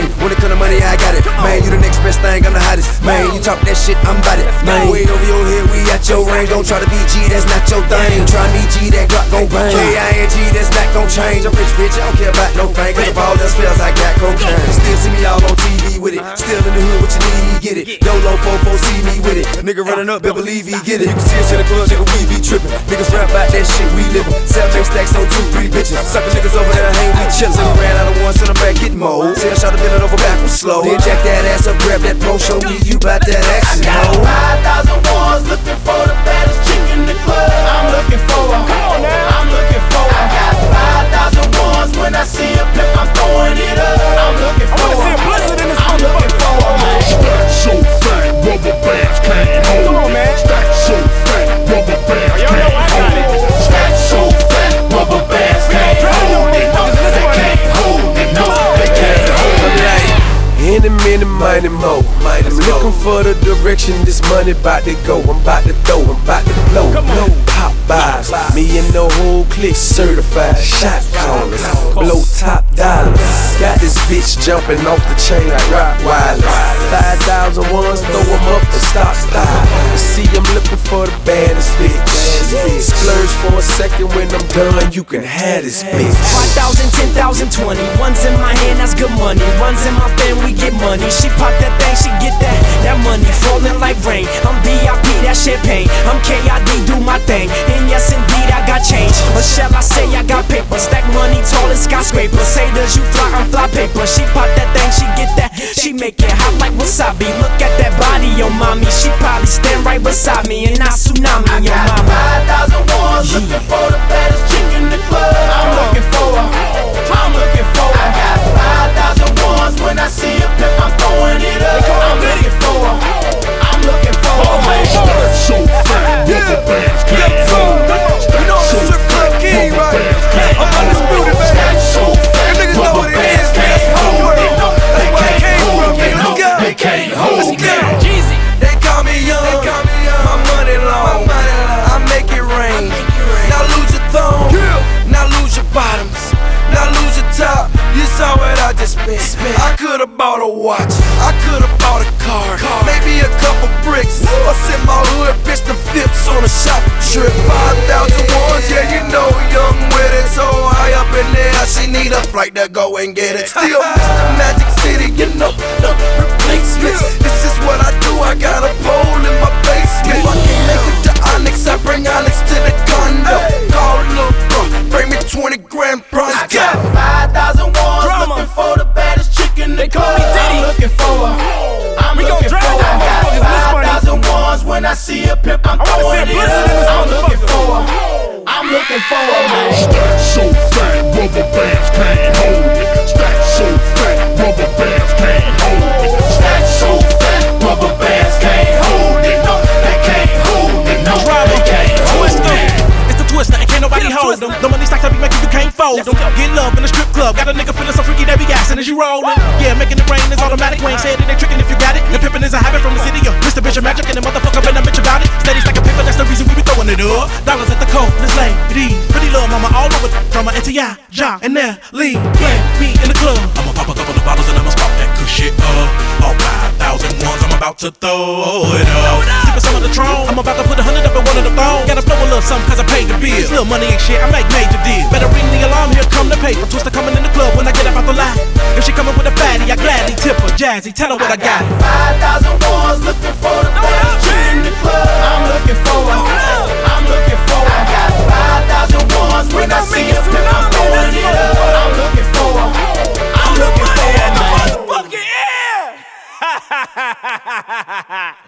Man, when it come to money, I got it. Man, you the next best thing, I'm the hottest. Man, you talk that shit, I'm bout it. Man, way over your head, we at your range. Don't try to be G, that's not your thing. Try me G, that Glock gon' bang. K-I-N-G, that's not gon' change. I'm rich, bitch, I don't care about no fame. Cause if all else fails, I got cocaine. Still see me all on TV with it. Still in the hood, what you need, get it. Dolo 44, see me with it. Nigga running up, better believe he get it. You can see us in the club, nigga, we be trippin'. Niggas rap about that shit, we livin'. 7 stacks on 2, 3 bitches. Sucker niggas over there, hang, we chillin'. We ran out of one, send them back, get more. Tell shot to bend it over backwards slow. Then jack that ass up, grab that pro, show me you bout that action. I got 5,000 ones looking for the baddest chick in the club. I'm looking for her. I'm looking for her. I got 5,000 ones when I see a pimp, I'm throwing it up. I'm looking for her. I'm looking for her, man. Stack so fat, rubber bands can't hold. Come on, man. Stack so fat, rubber bands can't hold it. Stack so fat, rubber bands can't hold it. No, they can't hold it. No, they can't hold it. Any minute, money more. I'm looking for the direction this money bout to go. I'm bout to throw, I'm bout to blow. No pop buys, me and the whole clique certified shot callers. Blow top dollars. Got this bitch jumping off the chain like Rottweilers. 5,000 ones, throw them up and stop style. See, I'm looking for the baddest bitch. Splurge for a second, when I'm done, you can have this bitch. 5,000, 10,000, 20. One's in my hand, that's good money. Runs in my fan, we get money. She pop that thing, she get that money falling like rain. I'm VIP, that champagne. I'm KID, do my thing. And yes, indeed, I got change. Or shall I say I got paper? Stack money tall as skyscrapers. Say does you fly, I'm fly paper. She pop that thing, she get that. She make it hot like wasabi. Look at that body, yo mommy. She probably stand right beside me and I tsunami, yo mama. 5,000 ones looking for the baddest chick in the club. I'm looking for her. I'm looking for her. I got 5,000 ones when I see a pimp, I'm throwing it up. I'm looking for her. I'm looking for her, man. Stack so fat, rubber bands can't hold it. Stack so fat, rubber bands can't hold it. Stack so fat, rubber bands can't hold it. No, they can't hold it. No, they can't hold it. They call me young, my money long. I make it rain. Now lose your thumb, now lose your bottoms, now lose your top. You saw what I just spent. I could've bought a watch, I could've bought a car, maybe a couple bricks. I sent my hood bitch the Phipps on a shopping trip. 5,000 ones, yeah, you know young with it. So high up in there, she need a flight to go and get it. Still Mr. Magic City, you know, no replacements. This is what I do, I got a pole in my basement. If I can't make it to Onyx, I bring Onyx to the condo. Call Lil' Bro, bring me 20 grand prize. I got 5,000 ones looking for the baddest chick in the club. I'm looking for her. I'm looking for her. I got 5,000 ones when I see a pimp, I'm throwing it up. I'm looking for her. I'm looking for her, man. Stack so fat, rubber bands can't hold it. Stack so fat, rubber bands can't hold it. Stack so fat, rubber bands can't hold it. No, they can't hold it. No, they can't hold it. It's the Twister, and can't nobody hold them. The money stacks I be making, you can't fold them. Get love in the strip club, got a nigga feeling so freaky that be gassing as you rollin'. Yeah, making it rain is automatic. We ain't said it ain't trickin' if you got it. And pimpin' is a habit from the city of Mr. Bishop Magic, and the motherfucker been a bitch about it. Steady stacking paper, that's the reason we be throwing it up. Dollars at the coat, this lady, pretty little mama all over drama and T.I., Ja, and Nelly. Yeah, me in the club. I'ma pop a couple of bottles and I'ma spot that good shit up. All 5,000 ones, I'm about to throw it up. Sippin' some of the Tron, I'm about to put 100 up in one of the phones. Gotta blow a little something cause I paid the bill. This little money ain't shit, I make major deals. Better ring the alarm, here come the paper. Twister coming in the club when I get up out the line. If she coming with a fatty, I gladly tip her. Jazzy, tell her what I got. 5,000 ones looking for the baddest chick in the club. I'm looking for her. I'm looking for her. I got 5,000 ones when I see a pimp, I'm throwing it up. I'm looking for her. I'm looking for her, man. Motherfucking yeah!